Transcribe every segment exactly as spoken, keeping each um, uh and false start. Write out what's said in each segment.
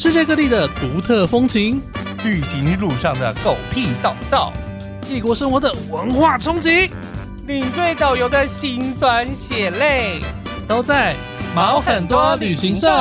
世界各地的独特风情， 旅行路上的狗屁倒灶， 异国生活的文化冲击， 领队导游的辛酸血泪， 都在毛很多旅行社。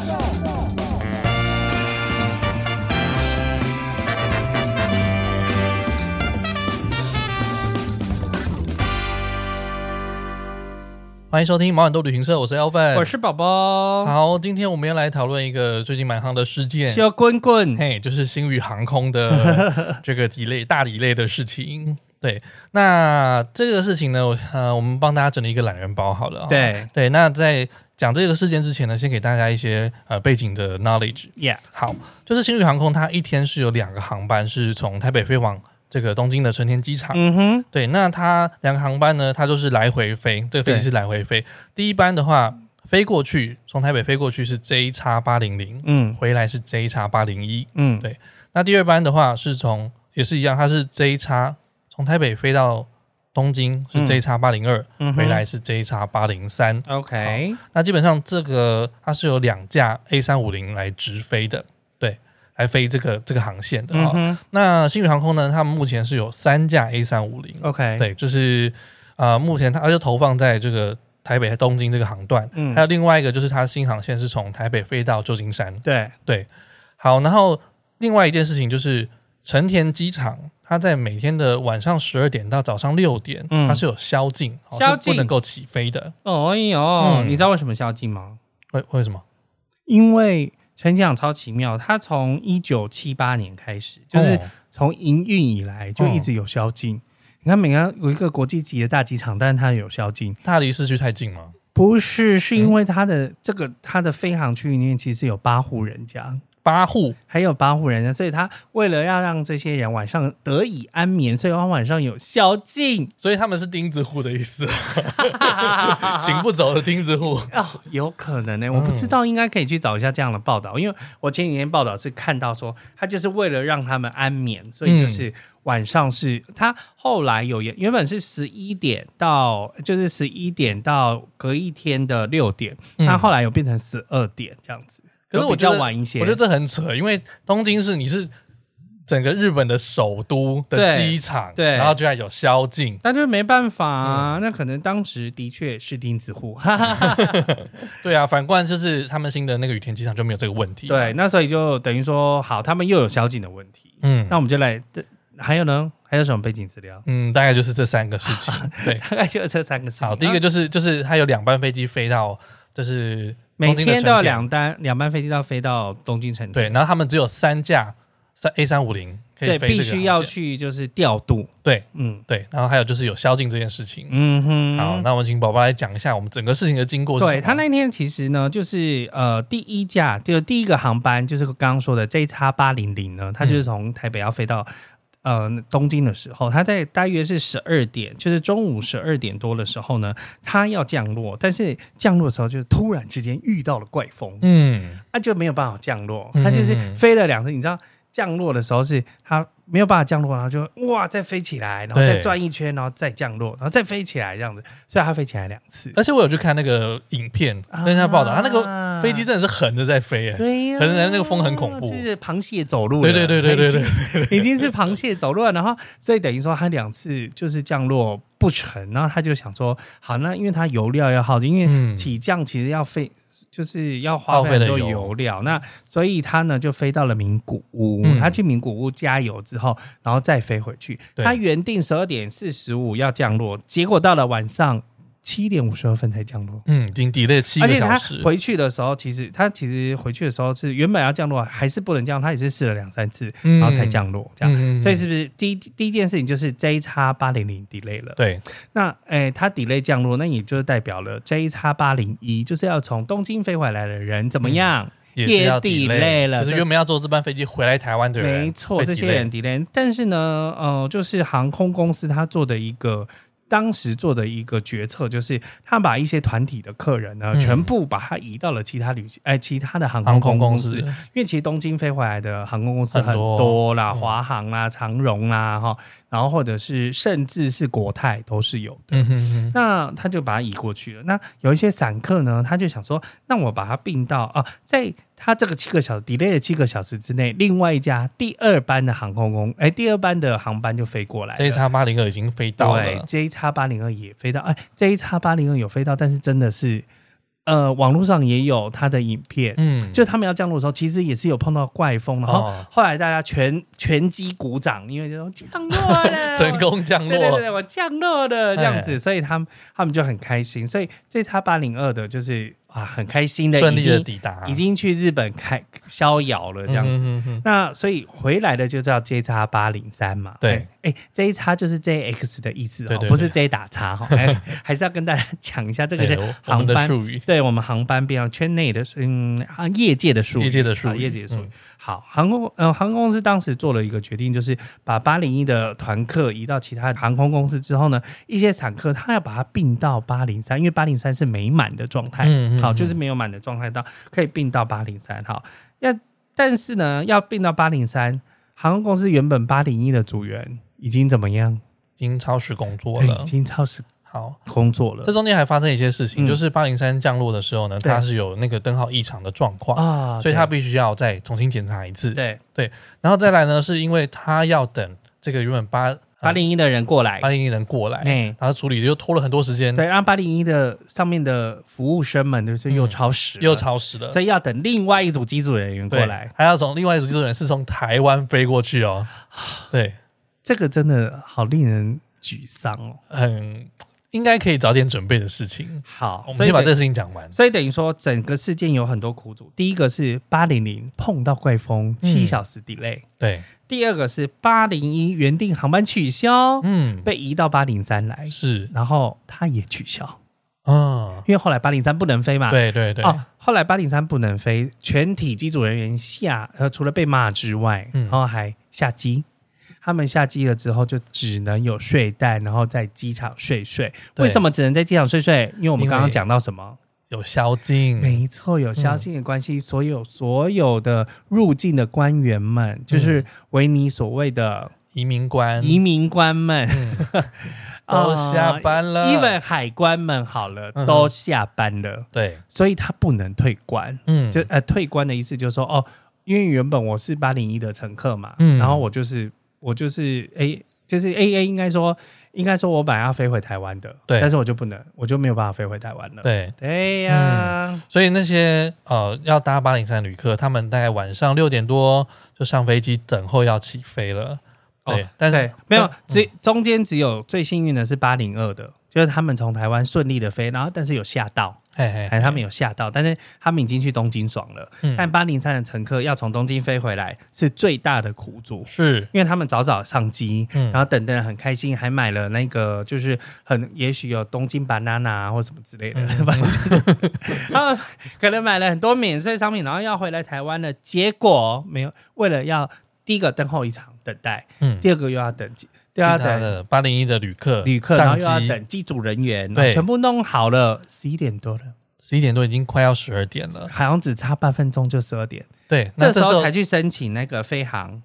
欢迎收听毛很多旅行社，我是 Alvin， 我是宝宝。 好，今天我们要来讨论一个最近蛮夯的事件， 小滚滚， 嘿，就是星宇航空的这个delay大delay的事情。对，那这个事情呢，呃，我们帮大家整理一个懒人包好了。 对对，那在讲这个事件之前呢，先给大家一些呃背景的 knowledge。Yeah， 好，就是星宇航空它一天是有两个航班是从台北飞往这个东京的成田机场。 嗯哼， 对，那它两个航班呢，它就是来回飞，这个飞机是来回飞。第一班的话，飞过去从台北飞过去是 J X 八零零，嗯，回来是 J X 八零一，嗯，对。那第二班的话是从也是一样，它是 J X 从台北飞到东京是 J X 八零二，回来是 J X 八零三。OK， 那基本上这个它是有两架 A 三五零来直飞的。来飞这个这个航线的、哦嗯、那星宇航空呢，他们目前是有三架 A 三五零 OK， 对，就是呃目前它就投放在这个台北东京这个航段、嗯、还有另外一个就是它新航线是从台北飞到旧金山。对对，好，然后另外一件事情就是成田机场它在每天的晚上十二点到早上六点、嗯、它是有宵禁，宵禁是不能够起飞的。 哦哟、嗯，你知道为什么宵禁吗？ 为为什么？因为成田机场超奇妙，它从一九七八年开始，就是从营运以来就一直有宵禁、哦、你看每个有一个国际级的大机场，但是它有宵禁。 它离市区太近吗？ 不是，是因为它的、嗯、这个它的飞航区里面其实有八户人家， 八户还有八户人家，所以他为了要让这些人晚上得以安眠，所以他晚上有宵禁， 所以他们是钉子户的意思请不走的钉子户、 哦、有可能呢、欸，我不知道，应该可以去找一下这样的报道、嗯、因为我前几天报道是看到说他就是为了让他们安眠，所以就是晚上是、嗯、他后来有原本是十一点到就是十一点到隔一天的六点，他、嗯、后来有变成十二点这样子。 可是我觉得晚一些，我觉得这很扯，因为东京市你是整个日本的首都的机场，对，然后居然有宵禁， 那就没办法啊、嗯。那可能当时的确是钉子户， 对啊。反观就是他们新的那个羽田机场就没有这个问题， 对，那所以就等于说，好，他们又有宵禁的问题，嗯，那我们就来，还有呢？还有什么背景资料？ 嗯，大概就是这三个事情，对， 大概就是这三个事情。 好，第一个就是就是它有两班飞机飞到就是。 每天都有两单两班飞机要飞到东京成田， 对，然后他们只有三架 A 三五零可以飞这个航线， 对，必须要去就是调度， 对，嗯，对，然后还有就是有宵禁这件事情，嗯哼，好，那我们请宝宝来讲一下我们整个事情的经过是什么。 对，他那天其实呢，就是呃第一架就第一个航班就是刚刚说的 J X 八零零呢，它就是从台北要飞到。呃，东京的时候，他在大约是十二点，就是中午十二点多的时候呢，他要降落，但是降落的时候就突然之间遇到了怪风，嗯，他、啊、就没有办法降落，他就是飞了两次，你知道降落的时候是他没有办法降落，然后就哇再飞起来，然后再转一圈，然后再降落，然后再飞起来这样子，所以他飞起来两次。 而且我有去看那个影片，跟他报道，他那个飞机真的是横着在飞， 对呀、啊， 横着那个风很恐怖， 就是螃蟹走路了， 对对对对对对对，已经是螃蟹走路了。然后所以等于说他两次就是降落不成，然后他就想说，好，那因为他油料要耗尽，因为起降其实要飞。就是要花费很多油料，那所以他呢就飞到了名古屋、嗯，他去名古屋加油之后，然后再飞回去。他原定十二点四十五要降落，结果到了晚上七点五十二分才降落， 嗯，已经 delay 七个小时。 而且他回去的时候，其实他其实回去的时候是原本要降落，还是不能降落，他也是试了两三次，然后才降落，这样。嗯、所以是不是第一第一件事情就是 J X 八零零 delay 了？ 对， 那诶，他 delay 降落，那也就是代表了 J X 八零一就是要从东京飞回来的人怎么样？嗯也是要 delay 了，就是原本要坐这班飞机回来台湾的人， 没错，这些人 delay。但是呢，呃，就是航空公司他做的一个。当时做的一个决策就是他把一些团体的客人呢、嗯、全部把它移到了其他旅哎其他的航空公司，因为其实东京飞回来的航空公司很多啦，华航啦、长荣啦哈，然后或者是甚至是国泰都是有的、嗯、哼哼，那他就把它移过去了。那有一些散客呢，他就想说那我把它并到啊，在它这个七个小时 delay 的七个小时之内，另外一家第二班的航空公，哎，第二班的航班就飞过来了。 J X 八零二已经飞到了， 对 ，J X 八零二也飞到，哎 ，J X 八零二有飞到，但是真的是。呃，网络上也有他的影片，嗯，就他们要降落的时候，其实也是有碰到怪风，然后后来大家全全机鼓掌，因为就说降落了， 成功降落， 对对对，我降落了这样子，所以他们他们就很开心，所以这X八零二的就是啊很开心的， 顺利的抵达， 已经去日本开逍遥了这样子，嗯、哼哼那所以回来的就叫 J X 八零三嘛， 对， 哎 J X 就是 J X 的意思哦， 对对对不是 J 打叉哈、哦，还是要跟大家讲一下，这个是航班术语， 对。我们航班变成圈内的，嗯，啊，业界的术语， 业界的术语， 啊、业界的术语。嗯、好，航空呃，航空公司当时做了一个决定，就是把八零一的团客移到其他航空公司之后呢，一些散客他要把它并到八零三，因为八零三是没满的状态，嗯嗯嗯好，就是没有满的状态到可以并到八零三。好，要但是呢，要并到八零三，航空公司原本八零一的组员已经怎么样？ 已经超时工作了， 已经超时。 好， 工作了。 这中间还发生一些事情，嗯、就是八零三降落的时候呢，它是有那个灯号异常的状况啊，所以它必须要再重新检查一次。 对对，然后再来呢，是因为他要等这个原本八八零一的人过来， 八零一人过来，嗯、然后处理又拖了很多时间。 对，让八零一的上面的服务生们就是又超时、 嗯，又超时了， 所以要等另外一组机组人员过来， 还要从另外一组机组人员是从台湾飞过去哦。对， 这个真的好令人沮丧哦， 很。应该可以早点准备的事情。 好， 我们先把这个事情讲完。 所以等于说，整个事件有很多苦主。第一个是八零零碰到怪风，七小时 delay、嗯。 对。 第二个是八零一原定航班取消，嗯，被移到八零三来， 是， 然后它也取消。 嗯， 因为后来八零三不能飞嘛。 对对对。 哦，后来八零三不能飞，全体机组人员下，呃，除了被骂之外，嗯、然后还下机。他们下机了之后，就只能有睡袋，然后在机场睡睡。为什么只能在机场睡睡？因为我们刚刚讲到什么？ 有宵禁。 没错，有宵禁的关系，嗯、所有所有的入境的官员们，就是维尼所谓的移民官， 移民官们、嗯、 都下班了。 even 海关们好了，嗯、都下班了。 对，所以他不能退关。嗯，就呃退关的意思就是说，哦，因为原本我是八零一的乘客嘛，嗯、然后我就是。我就是 A， 就是 A A， 应该说，应该说，我本来要飞回台湾的， 对， 但是我就不能，我就没有办法飞回台湾了， 对， 对呀、啊嗯，所以那些呃要搭八零三旅客，他们大概晚上六点多就上飞机，等候要起飞了，对，哦、但是没有，只、嗯、中间只有最幸运的是八零二的，就是他们从台湾顺利的飞，然后但是有吓到。 嘿嘿嘿他们有吓到，但是他们已经去东京爽了。嗯、但八零三的乘客要从东京飞回来是最大的苦主， 是因为他们早早上机，嗯、然后等得很开心，还买了那个就是很也许有东京 banana 或什么之类的，反正、嗯、就是他们可能买了很多免税商品，然后要回来台湾了，结果没有，为了要第一个等候一场等待，嗯、第二个又要等。对啊， 等八零一的旅客， 旅客，然后又要等机组人员，对，全部弄好了，十一点多了， 十一点多已经快要十二点了， 好像只差半分钟就十二点。 对， 这时候才去申请那个飞航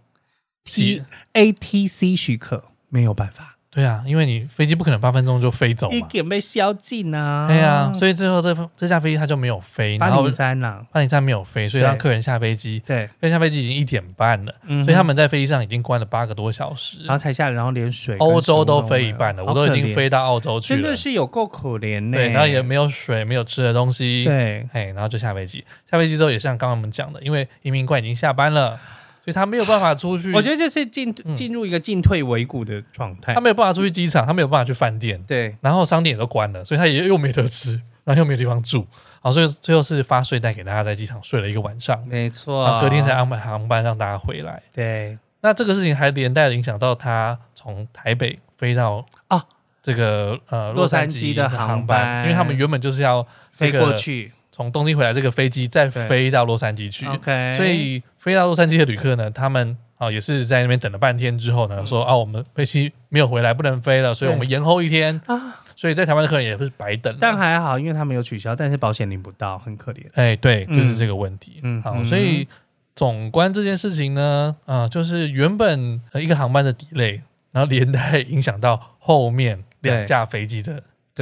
T A T C 许可，没有办法。 对啊，因为你飞机不可能八分钟就飞走嘛， 一点被宵禁啊。 对啊，所以最后这这架飞机它就没有飞， 八零三啦， 八零三没有飞，所以让客人下飞机。 对， 客人下飞机已经一点半了，嗯、所以他们在飞机上已经关了八个多小时， 然后才下来，然后连水欧洲都飞一半了，我都已经飞到澳洲去了， 真的是有够可怜呢、 欸。对，然后也没有水，没有吃的东西， 对， 嘿，然后就下飞机。下飞机之后也像刚刚我们讲的，因为移民官已经下班了。所以他没有办法出去， 我觉得就是进进入一个进退维谷的状态。 他没有办法出去机场，他没有办法去饭店， 对， 然后商店也都关了，所以他也又没得吃，然后又没有地方住，好，所以最后是发睡袋给大家在机场睡了一个晚上， 没错， 然后隔天才安排航班让大家回来。 对， 那这个事情还连带影响到他从台北飞到啊这个呃洛杉矶的航班，因为他们原本就是要、 这个、飞过去。 从东京回来这个飞机再飞到洛杉矶去， okay 所以飞到洛杉矶的旅客呢，他们、哦、也是在那边等了半天之后呢，说啊我们飞机没有回来，不能飞了，所以我们延后一天啊。所以在台湾的客人也是白等了， 但还好，因为他们有取消，但是保险领不到，很可怜。 哎，对，就是这个问题。嗯，好，所以总观这件事情呢，啊、呃，就是原本一个航班的 delay， 然后连带影响到后面两架飞机的、這個、 对。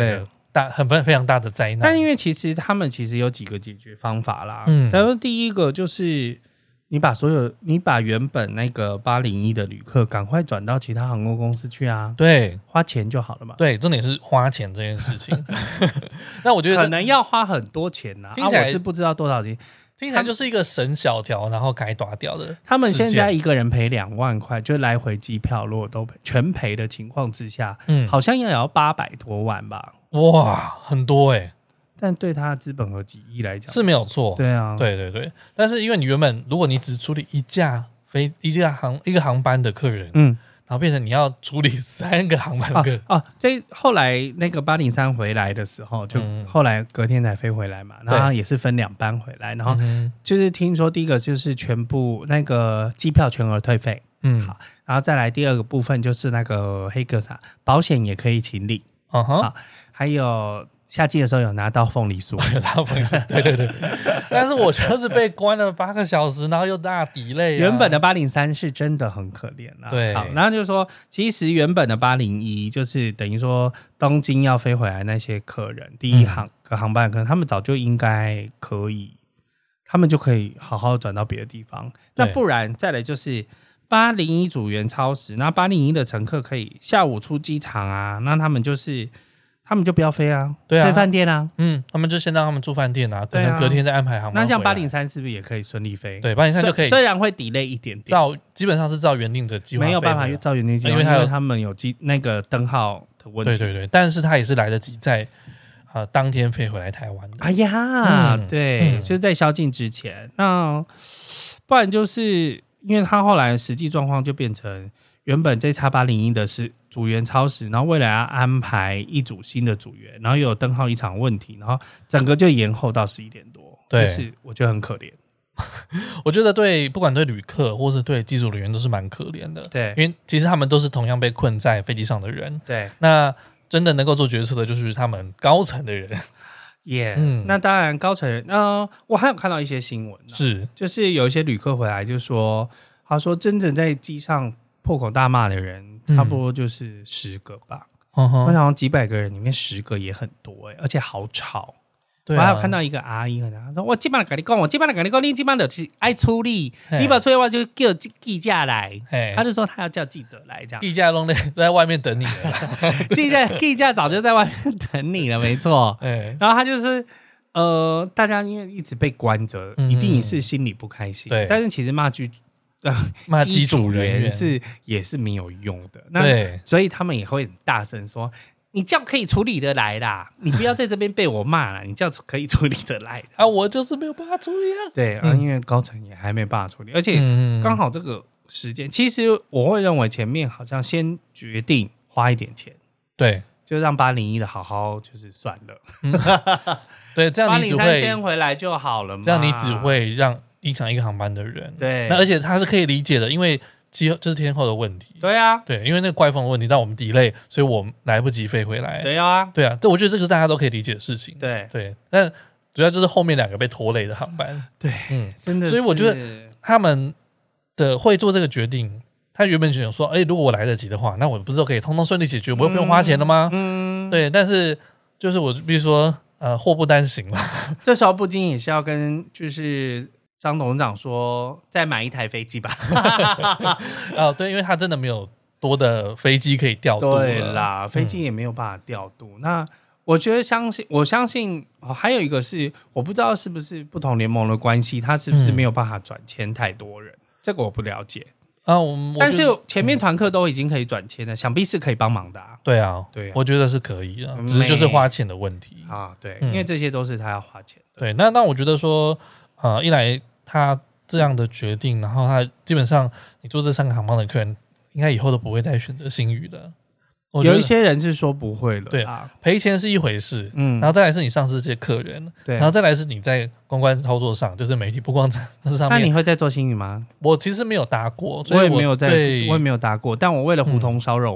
大很非常大的灾难。 但因为其实他们其实有几个解决方法啦，嗯，但是第一个就是你把所有你把原本那个八零一的旅客赶快转到其他航空公司去啊， 对， 花钱就好了嘛。 对，重点是花钱这件事情。那我觉得可能要花很多钱啊，听起来、啊、我是不知道多少钱。 听起来就是一个省小条，然后改打掉的。 他们现在一个人赔两万块，就来回机票，如果都赔全赔的情况之下，嗯，好像也要八百多万吧？ 哇，很多哎、欸！ 但对他的资本额几亿来讲是没有错， 对啊， 对对对。但是因为你原本如果你只处理一架飞一架航一个航班的客人，嗯。然后变成你要处理三个航班的哦、啊啊，这后来那个八零三回来的时候，就后来隔天才飞回来嘛，然后也是分两班回来，然后就是听说第一个就是全部那个机票全额退费，嗯，好，然后再来第二个部分就是那个黑格啥保险也可以请领，嗯哼，好，还有。夏季的时候有拿到凤梨酥， 有拿到凤梨酥，对对对。但是我就是被关了八个小时，然后又大delay、啊。 原本的八零三是真的很可怜啦。 对， 好，然后就是说，其实原本的八零一就是等于说东京要飞回来那些客人，第一航个航班的客人，他们早就应该可以，他们就可以好好转到别的地方。那不然再来就是八零一组员超时，那八零一的乘客可以下午出机场啊，那他们就是。他们就不要飞啊， 对啊， 睡饭店啊， 嗯，他们就先让他们住饭店啊，可能隔天再安排航班。 那这样八零三是不是也可以顺利飞？ 对，八零三就可以， 虽然会 delay 一点点， 照基本上是照原定的计划， 没有办法照原定计划，因为他们有机那个灯号的问题。 对对对，但是他也是来得及在呃当天飞回来台湾的。 哎呀，嗯、对、嗯，就是在宵禁之前，那不然就是因为他后来实际状况就变成。原本这 X 八零一 的是组员超时，然后为了要安排一组新的组员，然后又有灯号异常问题，然后整个就延后到十一点多。对，就是我觉得很可怜。 我觉得对，不管对旅客或是对机组人员都是蛮可怜的。 对， 因为其实他们都是同样被困在飞机上的人。 对， 那真的能够做决策的就是他们高层的人。 耶、yeah, 嗯，那当然高层人，呃，我还有看到一些新闻、啊， 是， 就是有一些旅客回来就说，他說真正在機上破口大罵的人，差不多就是十個吧。嗯、我想幾百個人裡面十個也很多、欸、而且好吵。對、啊、我還有看到一個阿姨，她說：“我基本上跟你講，我基本上跟你講，你基本上就是愛處理，你不處理的話就叫記者來。”他就說他要叫記者來，這樣。 記者都在外面等你了， 記者記者早就在外面等你了，沒錯。然後他就是呃，大家因為一直被關着，嗯、一定也是心裡不開心。對，但是其實罵句。 罵機組人員是也是沒有用的，那所以他們也會很大聲說。你這樣可以處理得來啦，你不要在這邊被我罵啦，你這樣可以處理得來啊，我就是沒有辦法處理啊。 對、嗯、啊，因為高層也還沒辦法處理，而且剛好這個時間，其實我會認為前面好像先決定花一點錢， 對， 就讓八零一的好好就是算了， 嗯、對，這樣你只會八零三先回來就好了嘛， 這樣你只會讓影響一個航班的人， 對， 那而且他是可以理解的，因為。這是天候的問題， 對啊， 對，因為那個怪風的問題，但我們 delay，所以我們來不及飛回來， 對啊， 對啊，這我覺得這個是大家都可以理解的事情， 對對，但主要就是後面兩個被拖累的航班， 對，嗯，真的是， 所以我覺得他們的會做這個決定，他原本就想說，哎，如果我來得及的話，那我不是可以通通順利解決，我又不用花錢了嗎？嗯，對，但是就是我比如說，呃，禍不單行了， 這時候不禁也是要跟就是。張董事長說：“再買一台飛機吧。” 哦，對，因為他真的沒有多的飛機可以調度了。 對啦，飛機也沒有辦法調度。嗯、那我覺得相信，我相信、哦、還有一個是，我不知道是不是不同聯盟的關係，他是不是沒有辦法轉簽太多人？嗯、這個我不了解啊。我但是前面團客都已經可以轉簽了、嗯，想必是可以幫忙的、啊。 對啊，對啊，我覺得是可以的，只是就是花錢的問題啊。對、嗯，因為這些都是他要花錢的。 對，那那我覺得說，呃，一來。他這樣的決定，然後他基本上你做這三個航班的客人，應該以後都不會再選擇星宇的。 有一些人是說不會了， 對啊，賠錢是一回事，嗯，然後再來是你上市這些客人， 對， 然後再來是你在公關操作上，就是媒體曝光上面。 那你會再做星宇嗎？ 我其實沒有搭過， 所以我也沒有在，我也沒有搭過，但我為了胡同燒肉會。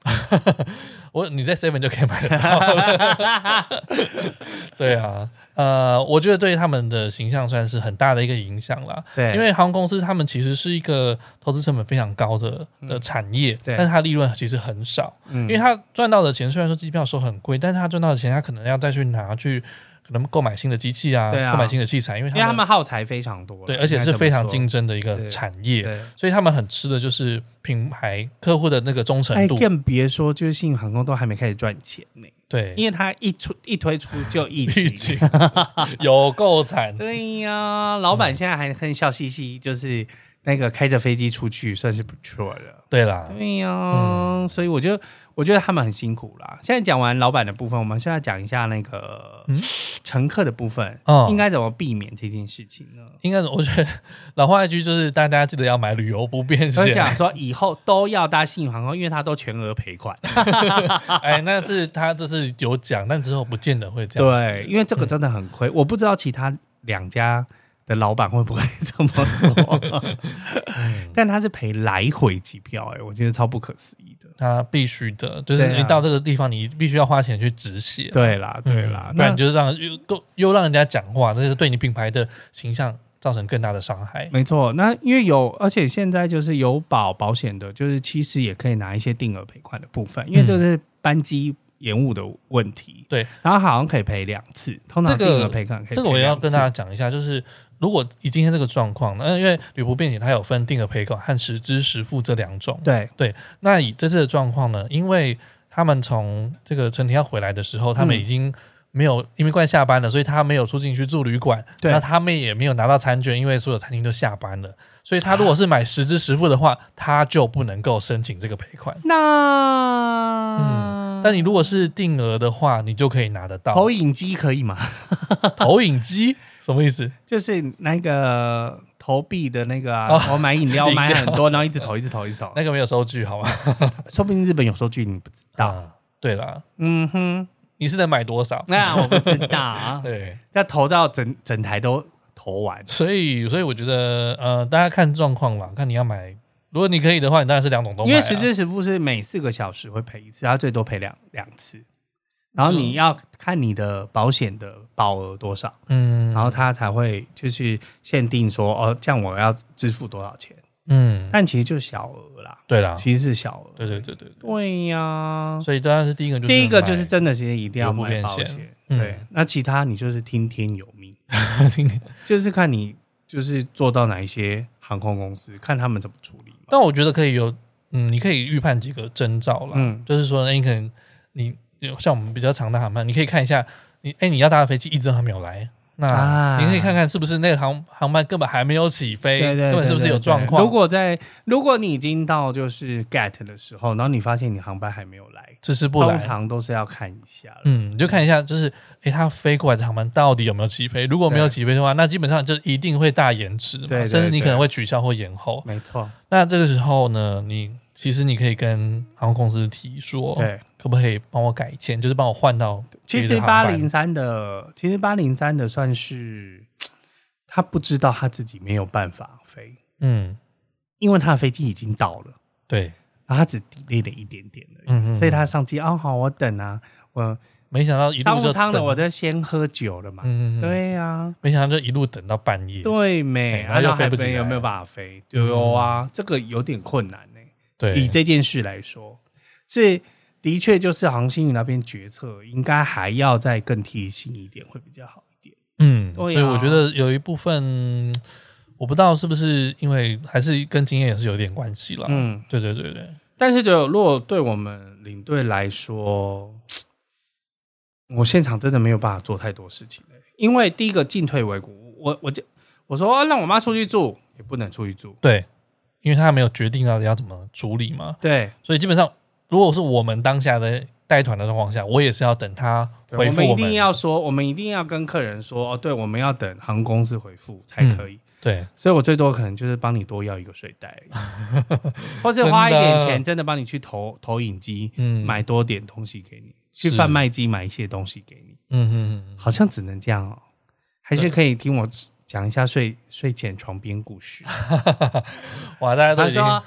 我你在 seven 就可以买得到了。对啊，呃，我觉得对他们的形象算是很大的一个影响啦。 对， 因为航空公司他们其实是一个投资成本非常高的的产业，嗯、但是它利润其实很少，嗯、因为它赚到的钱虽然说机票收很贵，但是它赚到的钱它可能要再去拿去可能购买新的机器啊， 啊购买新的器材，因为他 们, 因为他们耗材非常多， 对，而且是非常竞争的一个产业，所以他们很吃的就是品牌客户的那个忠诚度。 哎，更别说就是信宇航空都还没开始赚钱呢。 对， 因为它一出一推出就疫情， 有够惨。 对呀、啊，老板现在还很笑嘻嘻，就是那个开着飞机出去，算是不错的。 对啦， 对呀、啊嗯，所以我就我觉得他们很辛苦啦。现在讲完老板的部分，我们现在讲一下那个、嗯、乘客的部分、哦，应该怎么避免这件事情呢？ 应该我觉得老话一句就是大家记得要买旅游不便险。 我想说以后都要搭信宇航空，因为它都全额赔款。 哎，那是他这是有讲，但之后不见得会这样。 对，因为这个真的很亏、嗯，我不知道其他两家的老板会不会这么做。嗯、但他是赔来回机票、欸，哎，我觉得超不可思议的。 他必须的，就是你到这个地方，你必须要花钱去止血。 对啦，对啦， 嗯、不然你就是让又又让人家讲话，这是对你品牌的形象造成更大的伤害。 没错，那因为有，而且现在就是有保保险的，就是其实也可以拿一些定额赔款的部分，因为这是班机延误的问题。 对， 然后好像可以赔两次，通常定额赔款可以赔两次。 这个我也要跟大家讲一下，就是如果以今天这个状况，那因为旅途便险它有分定额赔款和实支实付这两种。 对对，那以这次的状况呢，因为他们从这个成田要回来的时候，他们已经没有因为快下班了，所以他没有出境去住旅馆，那他们也没有拿到餐券，因为所有餐厅都下班了，所以他如果是买实支实付的话，他就不能够申请这个赔款。 那嗯，但你如果是定额的话，你就可以拿得到。 投影机可以吗？ 投影机什么意思？ 就是那个投币的那个啊，哦、我买饮料买很多，然后一直投一直投一直投， 那个没有收据好吗？ 说不定日本有收据，你不知道。啊、 对啦， 嗯哼。 你是能买多少？ 那我不知道。 对， 要投到整整台都投完， 所以所以我觉得呃，大家看状况嘛，看你要买。如果你可以的话，你当然是两种都买、啊。 因为实支实付是每四个小时会赔一次，它最多赔两两次。然后你要看你的保险的保额多少，嗯，然后它才会就是限定说哦，这样我要支付多少钱。嗯，但其实就是小额啦， 对啦， 其实是小额， 对对对对对呀、啊。 所以当然是第一个就是， 第一个就是真的是一定要买保险，对、嗯。那其他你就是听天由命，就是看你就是做到哪一些航空公司，看他们怎么处理。 但我觉得可以有，嗯，你可以预判几个征兆啦，嗯，就是说，你可能你像我们比较长的航班，你可以看一下，你哎你要搭的飞机一直还没有来。那你可以看看是不是那个航航班根本还没有起飞， 对对对对对， 根本是不是有状况？ 如果在如果你已经到就是 get 的时候，然后你发现你航班还没有来， 只是不来， 通常都是要看一下了。 嗯，你就看一下，就是哎，它飞过来的航班到底有没有起飞？如果没有起飞的话，那基本上就一定会大延迟嘛，对对对，甚至你可能会取消或延后。 没错。 那这个时候呢，你其实你可以跟航空公司提说，对，可不可以帮我改签，就是帮我换到其实八零三的，其实八零三的算是他不知道他自己没有办法飞，嗯，因为他的飞机已经到了， 对， 然后他只 delay 了一点点而已，嗯嗯，所以他上机哦，好，我等啊，我没想到一路就商务舱的我就先喝酒了嘛，嗯嗯，对呀、啊， 没想到就一路等到半夜， 对没， 然后又飞不起来， 有没有办法飞？有啊、嗯，这个有点困难呢、欸。 对， 以这件事来说，是的确就是航星宇那边决策应该还要再更贴心一点，会比较好一点。 嗯，啊、所以我觉得有一部分我不知道是不是因为还是跟经验也是有点关系啦。嗯，对对对对。 但是就如果对我们领队来说，我现场真的没有办法做太多事情、欸、因为第一个进退维谷，我我就我说、啊、让我妈出去住也不能出去住， 对。因为他没有决定到底要怎么处理嘛， 对， 所以基本上，如果是我们当下的带团的状况下，我也是要等他回复我们。 我们一定要说，我们一定要跟客人说，哦，对，我们要等航空公司回复才可以。嗯、 对， 所以我最多可能就是帮你多要一个睡袋，或是花一点钱，真的帮你去投投影机、嗯，买多点东西给你，去贩卖机买一些东西给你。嗯哼哼，好像只能这样哦，还是可以听我讲一下睡睡前床边故事。 哇，大家都已经，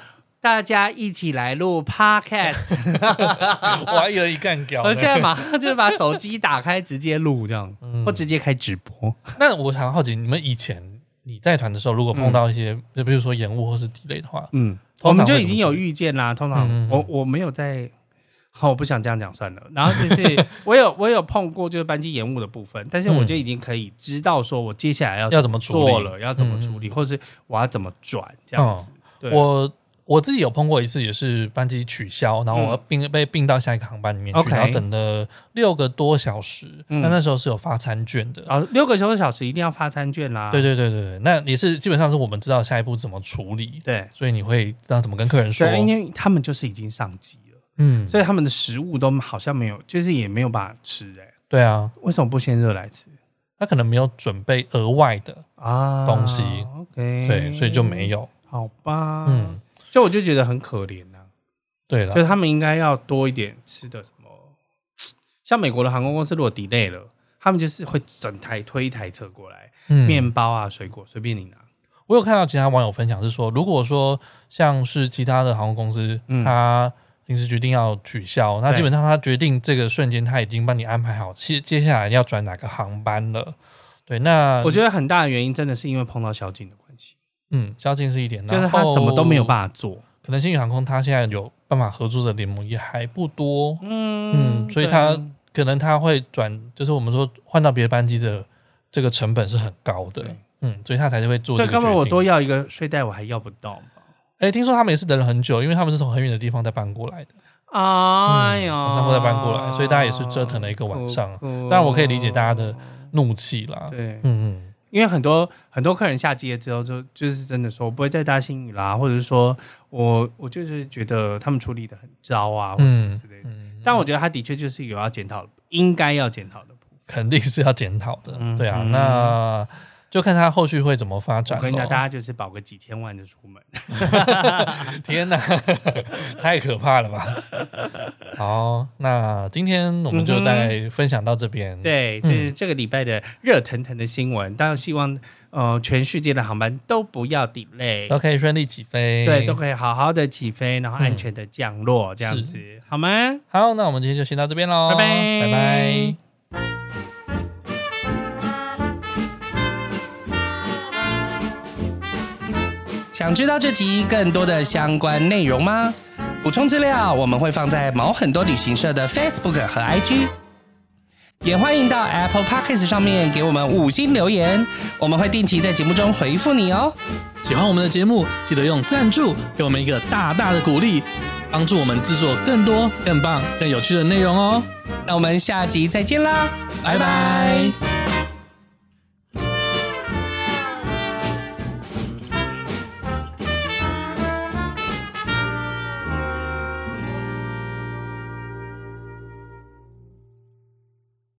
大家一起来录 podcast。 我还以为一干掉， 我现在马上就把手机打开直接录这样、嗯、或直接开直播。 那我想好奇，你们以前你带团的时候如果碰到一些、嗯、比如说延误或是 delay 的话，嗯， 我们就已经有预见啦。通常、嗯、我我没有在，好，我不想这样讲算了。然后就是我有我有碰过就是班机延误的部分，但是我就已经可以知道说我接下来要要怎么做了，要怎么处理，嗯、或是我要怎么转这样子。嗯、对， 我我自己有碰过一次，也是班机取消，然后我并、嗯、被并到下一个航班里面去， okay. 然后等了六个多小时。嗯、那那时候是有发餐券的， 哦，六个多小时一定要发餐券啦。 对对对对对，那也是基本上是我们知道下一步怎么处理， 对， 所以你会知道怎么跟客人说， 对，因为他们就是已经上机了，嗯，所以他们的食物都好像没有，就是也没有办法吃、欸，哎， 对啊， 为什么不先热来吃？ 他可能没有准备额外的东西、 啊、，OK， 对，所以就没有， 好吧，嗯。所以我就觉得很可怜啊， 对了， 就是他们应该要多一点吃的什么，像美国的航空公司如果 delay 了，他们就是会整台推一台车过来，嗯、面包啊、水果随便你拿。 我有看到其他网友分享是说，如果说像是其他的航空公司，嗯、他临时决定要取消，那基本上他决定这个瞬间他已经帮你安排好，接接下来要转哪个航班了。对，那我觉得很大的原因真的是因为碰到宵禁的关系。 嗯，宵禁是一点， 就是他什么都没有办法做。 可能星宇航空他现在有办法合作的联盟也还不多，嗯嗯，所以他可能他会转，就是我们说换到别的班机的这个成本是很高的，嗯，所以他才会做这个决定。所以根本我多要一个睡袋，我还要不到吧？ 哎，听说他们也是等了很久，因为他们是从很远的地方再搬过来的。 哎呦， 从仓库再搬过来，所以大家也是折腾了一个晚上。当然，我可以理解大家的怒气啦。 对，嗯嗯。因为很多很多客人下机了之后就就是真的说我不会再搭星宇啦，或者是说我我就是觉得他们处理的很糟啊，或者什么之类的、嗯嗯、但我觉得他的确就是有要检讨，应该要检讨的部分， 肯定是要检讨的、嗯、对啊、嗯、那就看他后续会怎么发展。 我跟你讲，大家就是保个几千万就出门。 天哪，太可怕了吧。好，那今天我们就大概分享到这边、嗯、 对，这是这个礼拜的热腾腾的新闻。当然希望呃全世界的航班都不要 delay， 都可以顺利起飞， 对，都可以好好的起飞，然后安全的降落、嗯、这样子好吗？ 好，那我们今天就先到这边咯， 拜拜拜拜。 想知道这集更多的相关内容吗？补充资料我们会放在毛很多旅行社的 Facebook 和 I G， 也欢迎到 Apple Podcast 上面给我们五星留言，我们会定期在节目中回复你哦。 喜欢我们的节目，记得用赞助给我们一个大大的鼓励，帮助我们制作更多更棒更有趣的内容哦。 那我们下集再见啦，拜拜。